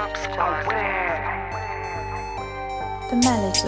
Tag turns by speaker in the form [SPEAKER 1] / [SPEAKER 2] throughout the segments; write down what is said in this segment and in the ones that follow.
[SPEAKER 1] The melody.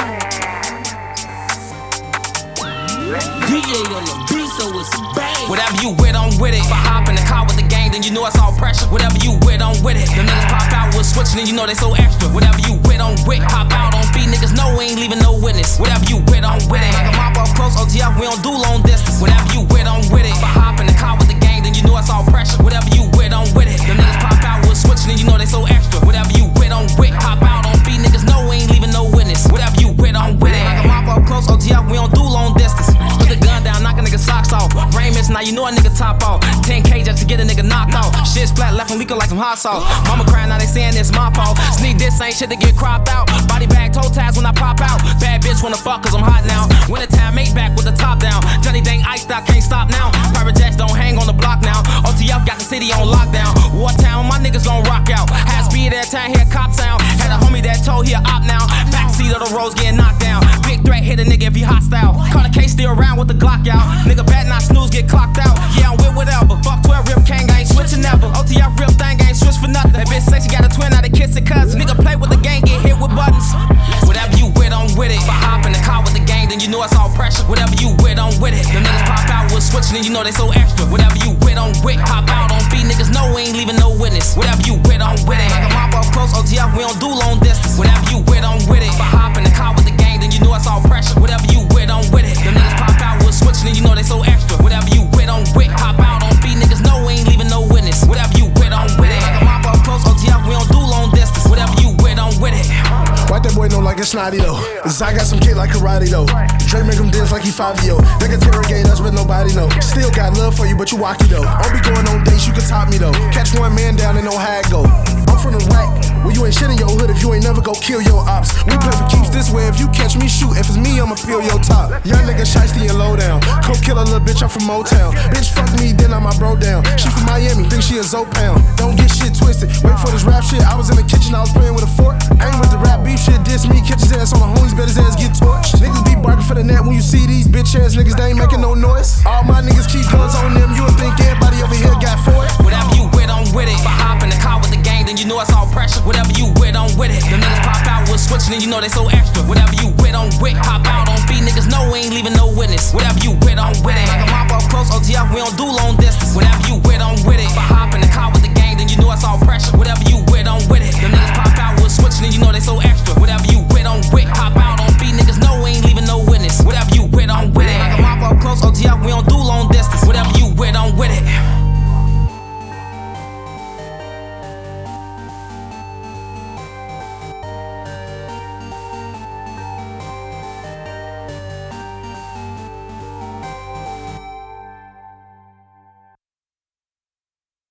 [SPEAKER 2] DJ on the beat, so it's a bang. Whatever you with, I'm with it. If I hop in the car with the gang, then you know it's all pressure. Whatever you with, I'm with it. The niggas pop out with switching, and you know they so extra. Whatever you with, I'm with. Hop out on feet, niggas know we ain't leaving no witness. Whatever you with, I'm with it. Like a mop up close, OTF, we don't do long distance. Whatever you with, I'm with it. If I hop in the car with the gang, then you know it's all pressure. Whatever you with, I'm with it. The niggas pop out with switching, and you know they so extra. Whatever you with, I'm with. Hop out on feet, niggas know we ain't leaving no witness. Whatever you with, I'm with it. Like a mop up close, OTF, we don't do long distance. Put the gun down, knock a nigga socks off. Brain miss, now you know a nigga top off. 10K just to get a nigga knocked off. Shit splat, left him leaking like some hot sauce. Mama crying, now they saying it's my fault. Sneak this ain't shit to get cropped out. Body bag, toe tags when I pop out. Bad bitch wanna fuck cause I'm hot now. Wintertime, made back with the top down. Johnny dang iced out, can't stop now. Private jets don't hang on the block now. OTF got the city on lockdown. Wartown, my niggas gon' rock out. Had speed at time, hear cop sound. Had a homie that told he a op now. Backseat of the roads getting knocked down. Big threat, hit a nigga if he hostile. Caught a case still around with the Glock out. Nigga bad not snooze, get clocked out. Yeah, I'm with whatever. Fuck 12 rip king, I ain't switching never. OTF real thing, I ain't switch for nothing. That bitch say she got a twin, now they kiss it cousin. Nigga play with the gang, get hit with buttons. Whatever you with, I'm with it. If I hop in the car with the gang, then you know it's all pressure. Whatever you with, I'm with it. The niggas pop out with switching, and you know they so extra. Whatever you with, I'm with. Hop out on feet, niggas know we ain't leaving no witness. Whatever you with, I'm with it. Like a mop up close, OTF, we don't do long distance. Whatever you with, I'm with it. If I hop in the car with the gang, then you know it's all pressure. Whatever you with, I'm with it. The niggas pop out with switching, and you know they so extra. Whatever you with, I'm with. Hop out on feet, niggas know we ain't leaving no witness. Whatever you with, I'm with it. Like a mop up close, OTF, we don't do long distance. Whatever you with, I'm with it.
[SPEAKER 3] White that boy know like it's snotty though. I got some kick like karate though. Dre make him dance like he 5-yo. They can interrogate us but nobody know. Still got love for you but you wacky though. I'll be going on dates, you can top me though. Catch one man down and know how it go. I'm from the rack, well you ain't shit in your hood if you ain't never go kill your ops. We play for keeps this way, if you catch me shoot, if it's me I'ma peel your top. Young nigga shiesty and low down. Coke killer little bitch, I'm from Motown. Bitch fuck me, then I'm my bro down. She from Miami, think she a Zopound. Don't get shit twisted, wait for this rap shit. I was in the kitchen, I was playing with a fork. I ain't with the rap beef shit, diss me, catch his ass on the homies, bet his ass get torched. Niggas be barking for the net when you see these bitch ass niggas, they ain't making no noise. All my niggas keep guns on them, you would think everybody over here got for it.
[SPEAKER 2] Whatever you with, I'm with it. If I hop in the car with the gang, then you know it's all pressure. Whatever you with, I'm with it. The niggas pop out with switching, and you know they so extra. Whatever you with, I'm with. Hop out on feet, niggas know we ain't leaving no witness. Whatever you with, I'm with it. Like a mop up close, OTF, we don't do long distance. Whatever you with,